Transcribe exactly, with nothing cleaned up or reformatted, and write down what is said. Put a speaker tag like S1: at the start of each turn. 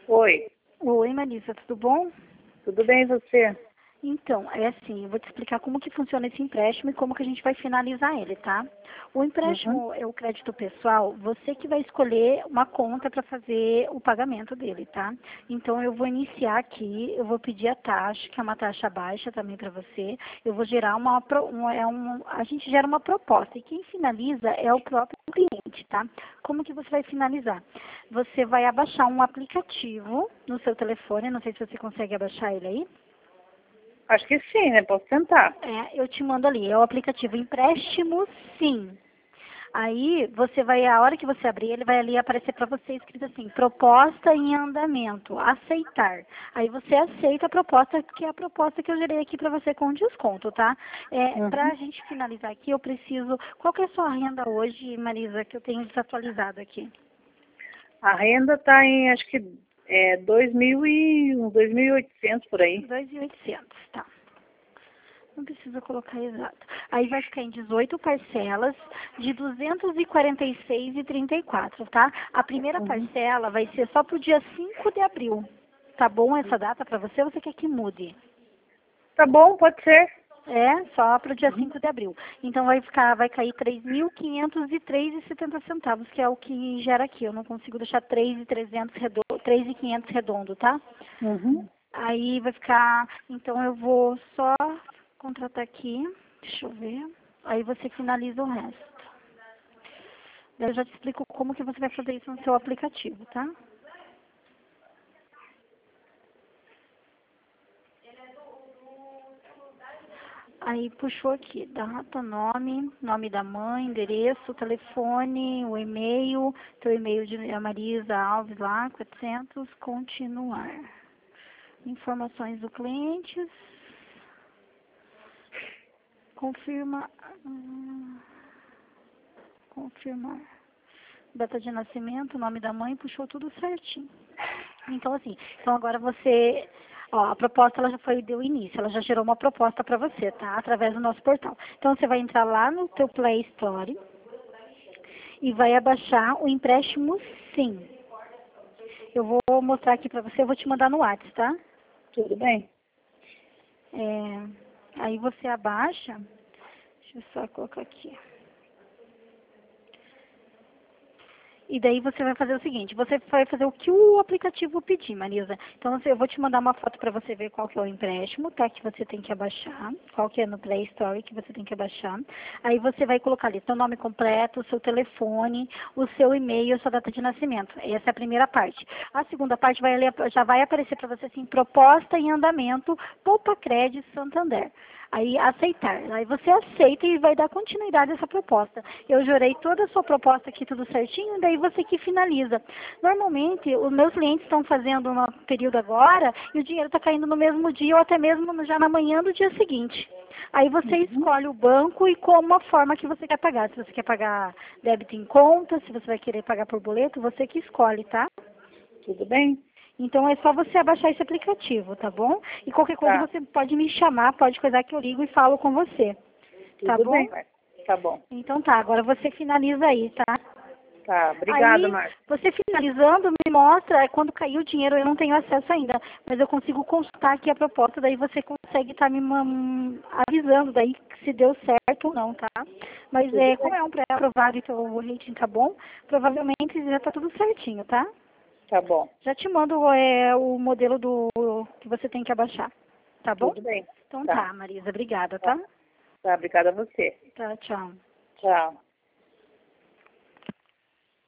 S1: Oi,
S2: Oi, Marisa, tudo bom?
S1: tudo bem e você?
S2: Então, é assim, eu vou te explicar como que funciona esse empréstimo e como que a gente vai finalizar ele, tá? O
S1: Uhum.
S2: empréstimo é o crédito pessoal, você que vai escolher uma conta para fazer o pagamento dele, tá? Então, eu vou iniciar aqui, eu vou pedir a taxa, que é uma taxa baixa também para você. Eu vou gerar uma, pro- um, é um, a gente gera uma proposta e quem finaliza é o próprio cliente, tá? Como que você vai finalizar? Você vai abaixar um aplicativo no seu telefone, não sei se você consegue abaixar ele aí.
S1: Acho que sim, né? Posso tentar.
S2: É, eu te mando ali, é o aplicativo Empréstimo Sim. Aí você vai, a hora que você abrir, ele vai ali aparecer para você escrito assim, proposta em andamento, aceitar. Aí você aceita a proposta, que é a proposta que eu gerei aqui para você com desconto, tá? É, para
S1: Uhum.
S2: a gente finalizar aqui, eu preciso, qual que é a sua renda hoje, Marisa, que eu tenho desatualizado aqui?
S1: A renda está em, acho que, é, dois mil e, uns dois mil e oitocentos por aí.
S2: dois mil e oitocentos, tá. Não precisa colocar exato. Aí vai ficar em dezoito parcelas de duzentos e quarenta e seis e trinta e quatro, tá? A primeira
S1: Uhum.
S2: parcela vai ser só pro dia cinco de abril. Tá bom essa data para você ou você quer que mude?
S1: Tá bom, pode ser.
S2: É, só pro dia
S1: Uhum.
S2: cinco de abril. Então vai ficar, vai cair três mil quinhentos e três e setenta centavos, que é o que gera aqui. Eu não consigo deixar três mil e trezentos redondo, três mil e quinhentos redondo, tá?
S1: Uhum.
S2: Aí vai ficar, então eu vou só contratar aqui, deixa eu ver. Aí você finaliza o resto. Daí eu já te explico como que você vai fazer isso no seu aplicativo, tá? Aí puxou aqui, data, nome, nome da mãe, endereço, telefone, o e-mail, teu e-mail de é Marisa Alves lá, quatrocentos, continuar. Informações do cliente, confirma, hum, confirmar. Data de nascimento, nome da mãe, puxou tudo certinho. Então, assim, então agora você, ó, a proposta ela já foi, deu início, ela já gerou uma proposta para você, tá? Através do nosso portal. Então, você vai entrar lá no teu Play Store e vai abaixar o empréstimo Sim. Eu vou mostrar aqui para você, eu vou te mandar no WhatsApp, tá?
S1: Tudo bem.
S2: É, aí você abaixa, deixa eu só colocar aqui. E daí você vai fazer o seguinte, você vai fazer o que o aplicativo pedir, Marisa. Então assim, eu vou te mandar uma foto para você ver qual que é o empréstimo, tá? Que você tem que abaixar, qual que é no Play Store que você tem que abaixar. Aí você vai colocar ali seu nome completo, o seu telefone, o seu e-mail, a sua data de nascimento. Essa é a primeira parte. A segunda parte vai ali, já vai aparecer para você assim, proposta em andamento, Poupa Crédito Santander. Aí aceitar. Aí você aceita e vai dar continuidade a essa proposta. Eu jurei toda a sua proposta aqui tudo certinho, daí você que finaliza. Normalmente, os meus clientes estão fazendo um período agora e o dinheiro está caindo no mesmo dia ou até mesmo já na manhã do dia seguinte. Aí você
S1: Uhum.
S2: escolhe o banco e como a forma que você quer pagar. Se você quer pagar débito em conta, se você vai querer pagar por boleto, você que escolhe, tá?
S1: Tudo bem?
S2: Então é só você abaixar esse aplicativo, tá bom? E qualquer coisa
S1: Tá.
S2: você pode me chamar, pode coisar que eu ligo e falo com você. Tá
S1: Tudo
S2: bom?
S1: bem, Marcia. Tá bom.
S2: Então tá, agora você finaliza aí, tá?
S1: Tá. Obrigada,
S2: Aí,
S1: Marcia.
S2: você finalizando, me mostra, é, quando cair o dinheiro, eu não tenho acesso ainda, mas eu consigo consultar aqui a proposta, daí você consegue estar me man- avisando daí se deu certo ou não, tá? Mas
S1: Tudo
S2: é, como
S1: bem.
S2: é um pré-aprovado e teu rating tá bom, provavelmente já tá tudo certinho, tá?
S1: Tá bom.
S2: Já te mando é, o modelo do que você tem que abaixar, tá bom?
S1: Tudo bem.
S2: Então
S1: Tá.
S2: tá, Marisa, obrigada,
S1: Tá.
S2: tá?
S1: Tá. Obrigada a você.
S2: Tá, tchau.
S1: Tchau.